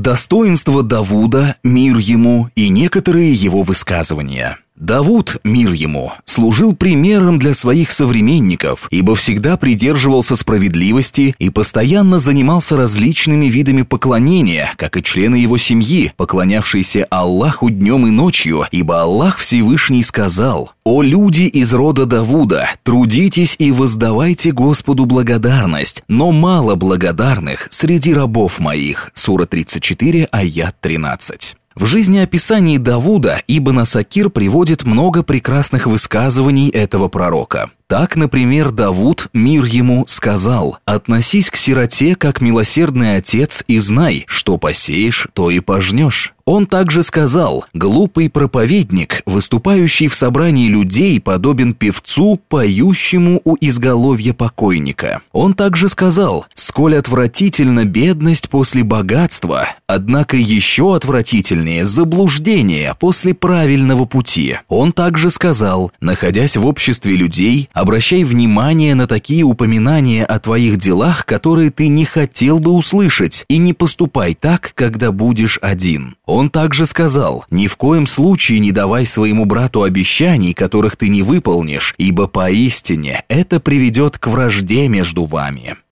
Достоинства Давуда, мир ему, и некоторые его высказывания. Давуд, мир ему, служил примером для своих современников, ибо всегда придерживался справедливости и постоянно занимался различными видами поклонения, как и члены его семьи, поклонявшиеся Аллаху днем и ночью, ибо Аллах Всевышний сказал: «О люди из рода Давуда, трудитесь и воздавайте Господу благодарность, но мало благодарных среди рабов моих». Сура 34, аят 13. В жизнеописании Давуда Ибн Асакир приводит много прекрасных высказываний этого пророка. Так, например, Давуд, мир ему, сказал: «Относись к сироте, как милосердный отец, и знай, что посеешь, то и пожнешь». Он также сказал: «Глупый проповедник, выступающий в собрании людей, подобен певцу, поющему у изголовья покойника». Он также сказал: «Сколь отвратительна бедность после богатства, однако еще отвратительнее заблуждение после правильного пути». Он также сказал: «Находясь в обществе людей, обращай внимание на такие упоминания о твоих делах, которые ты не хотел бы услышать, и не поступай так, когда будешь один». Он также сказал: «Ни в коем случае не давай своему брату обещаний, которых ты не выполнишь, ибо поистине это приведет к вражде между вами».